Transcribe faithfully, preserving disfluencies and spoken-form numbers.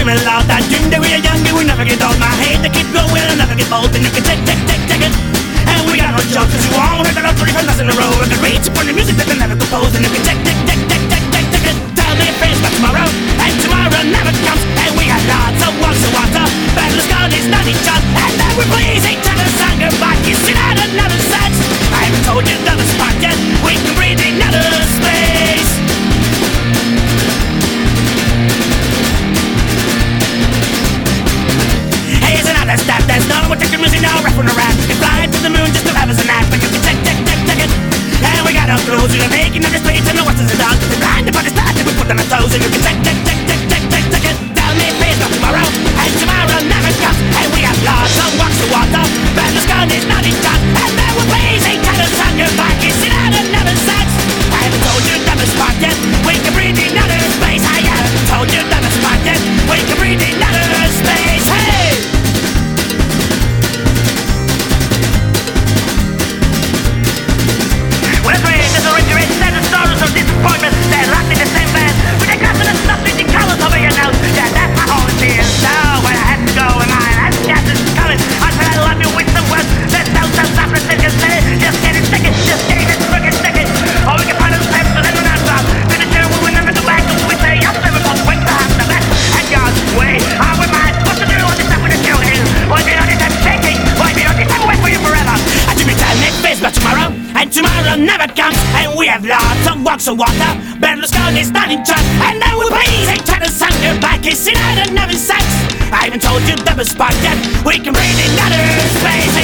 dreaming loud. That dream that we are young and we never get old. My head to keep going and never get bold. And you can take, take, take, take it. And we got no jokes, cause you all heard that I'm three nothing in a row. I can reach upon the music that they never compose. And you can take, take, take, take, take, take, take it. Tell me face about tomorrow, and tomorrow never comes. And we got lots of walks of water. Battle scarred is not each other. And then we please each other, song goodbye. Kissing out another sex. I haven't told you that it's part yet. We can breathe in outer space. Here's another step. There's no one taking music now. Rap on a rap. You can fly to the moon just to have us a nap. But you can take, take, take, take it. And we got our clothes. We're making out the streets and the what's the dog. We're blind about the start and we put on our toes. And you can take, take, take, take, take, take, take it. Tell me face about tomorrow, and tomorrow never comes. And we have lots of walks of water. But the sky is not in touch. And then we're pleasing kind of song goodbye. Kissing out another sex. I haven't told you that it's part yet. We can breathe in outer space. I haven't told you that it's part yet. We can breathe in outer space. Hey! When I read there's a regret, sad stories of disappointment. They're locked in the same band. With the glass and the stuff in the colors over your nose. Yeah, that's my whole fear. So when I had to go and I had to get this coming, I said I love you with some words. That sounds so soft and sick and say, just get it stick it, just get it fucking stick it. Or we can find those steps and then we're not stop. To the chair we will never go back. We say I'm never gonna wait to have the best. And God's way, how am I supposed to do all this stuff with a chill here? Why be all this time shaking? Why be all this time wait for you forever? I do me time make face about tomorrow. And tomorrow never comes, and we have lots of walks of water. Berlusconi is not in charge, and then we please each other song goodbye. Kissing out another sex. I haven't told you that was part yet. We can breathe in outer space.